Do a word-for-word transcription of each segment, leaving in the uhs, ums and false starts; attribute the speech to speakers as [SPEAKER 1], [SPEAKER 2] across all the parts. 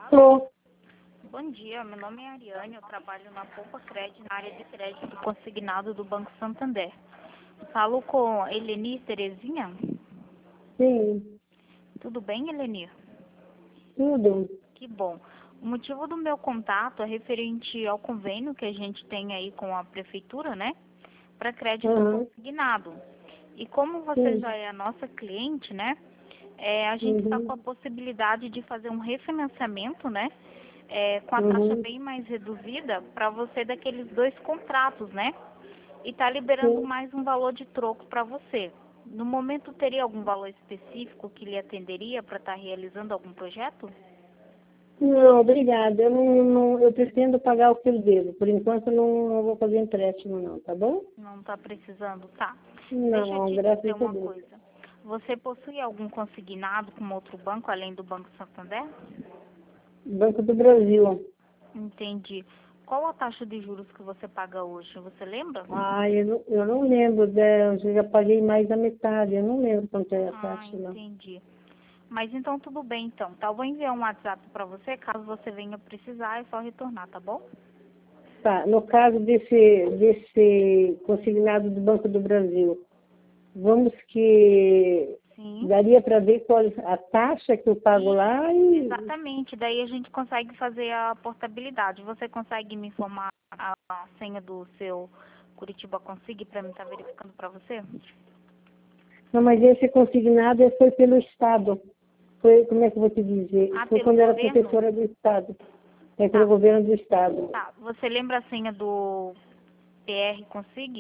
[SPEAKER 1] Alô?
[SPEAKER 2] Bom dia, meu nome é Ariane, eu trabalho na Poupa Crédito, na área de crédito consignado do Banco Santander. Falo com Eleni Terezinha?
[SPEAKER 1] Sim,
[SPEAKER 2] Tudo bem, Eleni?
[SPEAKER 1] tudo.
[SPEAKER 2] Que bom. O motivo do meu contato é referente ao convênio que a gente tem aí com a prefeitura, né? Para crédito
[SPEAKER 1] Aham,
[SPEAKER 2] consignado. E como você
[SPEAKER 1] sim.
[SPEAKER 2] já é a nossa cliente, né? É, a gente está com a
[SPEAKER 1] Uhum,
[SPEAKER 2] possibilidade de fazer um refinanciamento, né? É, com a taxa
[SPEAKER 1] uhum,
[SPEAKER 2] bem mais reduzida para você daqueles dois contratos, né? E tá liberando
[SPEAKER 1] sim.
[SPEAKER 2] mais um valor de troco para você. No momento, teria algum valor específico que lhe atenderia para estar realizando algum projeto?
[SPEAKER 1] Não, obrigada. Eu, não, não- eu pretendo pagar o que eu devo. Por enquanto, não, não vou fazer empréstimo, não, tá bom?
[SPEAKER 2] Não está precisando, tá? Deixa eu
[SPEAKER 1] Não,
[SPEAKER 2] te dizer
[SPEAKER 1] graças a
[SPEAKER 2] uma
[SPEAKER 1] Deus.
[SPEAKER 2] coisa. Você possui algum consignado com outro banco além do Banco Santander?
[SPEAKER 1] Banco do Brasil.
[SPEAKER 2] Entendi. Qual a taxa de juros que você paga hoje? Você lembra?
[SPEAKER 1] Ah, eu não, eu não lembro. Né? Eu já paguei mais da metade. Eu não lembro quanto é a
[SPEAKER 2] Ah,
[SPEAKER 1] taxa, não.
[SPEAKER 2] entendi. Mas então tudo bem então, tá? Eu vou enviar um WhatsApp para você, caso você venha precisar, é só retornar, tá bom?
[SPEAKER 1] Tá, no caso desse, desse consignado do Banco do Brasil, vamos que
[SPEAKER 2] Sim.
[SPEAKER 1] daria para ver qual a taxa que eu pago
[SPEAKER 2] Isso,
[SPEAKER 1] lá e
[SPEAKER 2] exatamente. Daí a gente consegue fazer a portabilidade. Você consegue me informar a a senha do seu Curitiba Consig para mim estar verificando para você?
[SPEAKER 1] não, mas esse consignado é- foi pelo Estado. Foi, como é que eu vou te dizer?
[SPEAKER 2] Ah,
[SPEAKER 1] Foi
[SPEAKER 2] pelo
[SPEAKER 1] quando eu era
[SPEAKER 2] governo?
[SPEAKER 1] professora do Estado. É pelo
[SPEAKER 2] Tá,
[SPEAKER 1] governo do Estado.
[SPEAKER 2] tá. Você lembra a senha do P R Consig?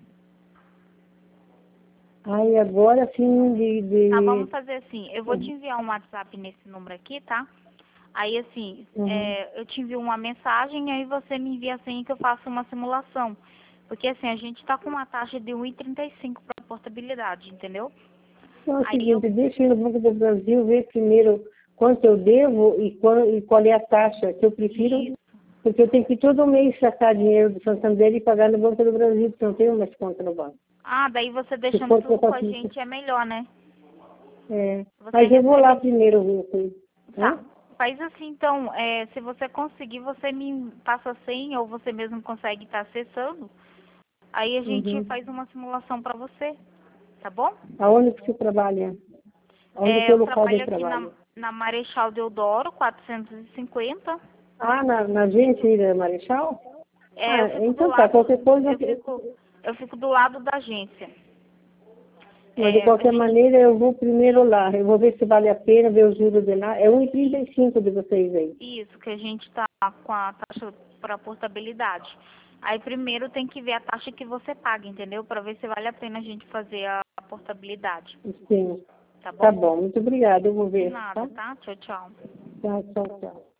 [SPEAKER 1] Aí agora sim de,
[SPEAKER 2] Tá, vamos
[SPEAKER 1] de...
[SPEAKER 2] fazer assim. Eu vou te enviar um WhatsApp nesse número aqui, tá? Aí, assim,
[SPEAKER 1] Uhum.
[SPEAKER 2] é, eu te envio uma mensagem, aí você me envia a senha que eu faço uma simulação. Porque, assim, a gente tá com uma taxa de um e trinta e cinco para portabilidade, entendeu?
[SPEAKER 1] Então é o
[SPEAKER 2] Aí eu...
[SPEAKER 1] seguinte, deixa eu ir no Banco do Brasil ver primeiro quanto eu devo e qual, e qual é a taxa que eu prefiro,
[SPEAKER 2] Isso.
[SPEAKER 1] porque eu tenho que todo mês sacar dinheiro do Santander e pagar no Banco do Brasil, porque eu não tenho mais conta no banco.
[SPEAKER 2] Ah, daí você
[SPEAKER 1] Se
[SPEAKER 2] deixando
[SPEAKER 1] for
[SPEAKER 2] tudo com a
[SPEAKER 1] para
[SPEAKER 2] gente é melhor, né?
[SPEAKER 1] é,
[SPEAKER 2] Você
[SPEAKER 1] mas eu vou lá
[SPEAKER 2] recebe...
[SPEAKER 1] primeiro ver aqui.
[SPEAKER 2] Tá.
[SPEAKER 1] Hã?
[SPEAKER 2] Faz assim, então, é, se você conseguir, você me passa a senha ou você mesmo consegue estar acessando. Aí a gente
[SPEAKER 1] Uhum.
[SPEAKER 2] faz uma simulação para você, tá bom?
[SPEAKER 1] Aonde que você trabalha? Aonde que
[SPEAKER 2] É,
[SPEAKER 1] é o
[SPEAKER 2] eu
[SPEAKER 1] local do
[SPEAKER 2] trabalho aqui na,
[SPEAKER 1] trabalho?
[SPEAKER 2] na Marechal Deodoro, quatrocentos e cinquenta.
[SPEAKER 1] Ah, na, na agência aí da Marechal?
[SPEAKER 2] É, eu
[SPEAKER 1] Ah,
[SPEAKER 2] fico do
[SPEAKER 1] então tá,
[SPEAKER 2] lado,
[SPEAKER 1] qualquer coisa,
[SPEAKER 2] eu fico, eu fico do lado da agência.
[SPEAKER 1] mas de
[SPEAKER 2] É, a
[SPEAKER 1] qualquer
[SPEAKER 2] gente,
[SPEAKER 1] maneira eu vou primeiro lá, eu vou ver se vale a pena ver o juros de lá. É um e trinta e cinco de vocês aí.
[SPEAKER 2] isso, que a gente tá com a taxa para portabilidade. Aí primeiro tem que ver a taxa que você paga, entendeu? Para ver se vale a pena a gente fazer a portabilidade,
[SPEAKER 1] Sim,
[SPEAKER 2] tá
[SPEAKER 1] tá
[SPEAKER 2] bom?
[SPEAKER 1] bom, muito obrigada, eu vou
[SPEAKER 2] De
[SPEAKER 1] ver,
[SPEAKER 2] nada,
[SPEAKER 1] tá?
[SPEAKER 2] tá? Tchau, tchau.
[SPEAKER 1] Tá, tchau, tchau.